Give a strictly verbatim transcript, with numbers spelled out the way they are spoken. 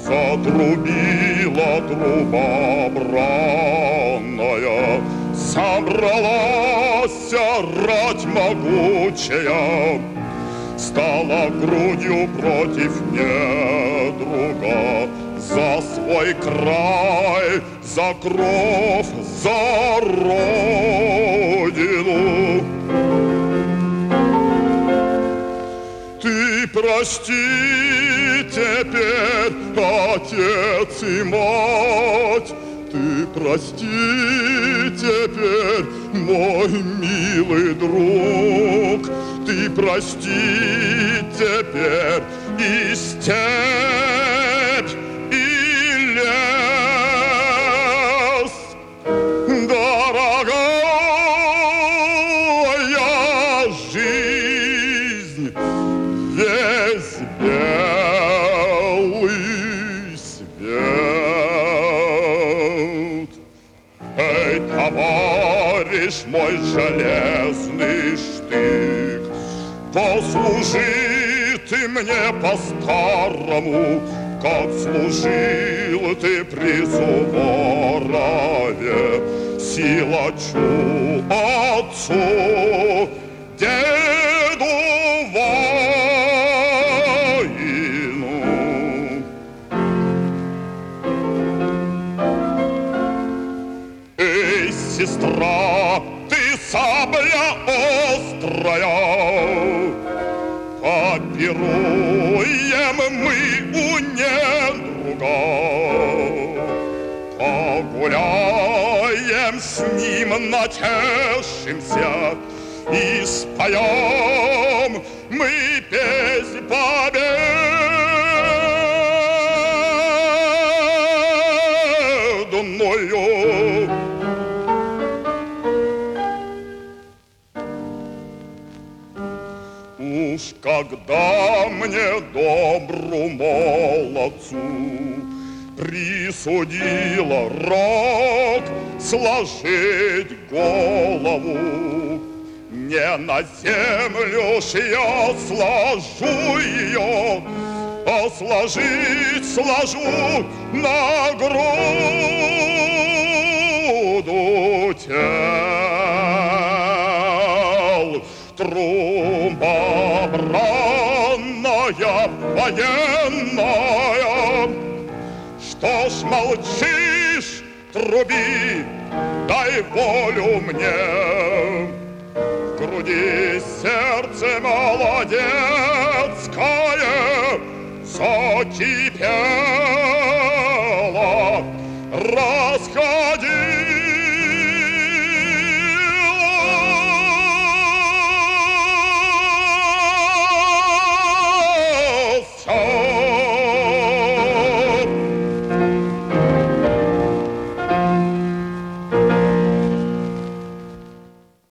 Затрубила труба бранная, собралась рать могучая, стала грудью против недруга, за свой край, за кровь, за родину. Ты прости теперь, отец и мать, ты прости теперь, мой милый друг, ты прости теперь и степь, и лес, дорогая жизнь, весь белый свет. Эй, товарищ мой железный штык, послужи ты мне по-старому, как служил ты при Суворове, силачу отцу, деду воину. Эй, сестра, ты сабля острая, попируем мы у недруга, погуляем с ним, натешимся и споем мы песнь победную. Уж когда мне, добру молодцу, присудила рок сложить голову, не на землю ж я сложу ее, а сложить сложу на груду тел. Труба бранная, военная, что ж молчишь, труби, дай волю мне. В груди сердце молодецкое закипело,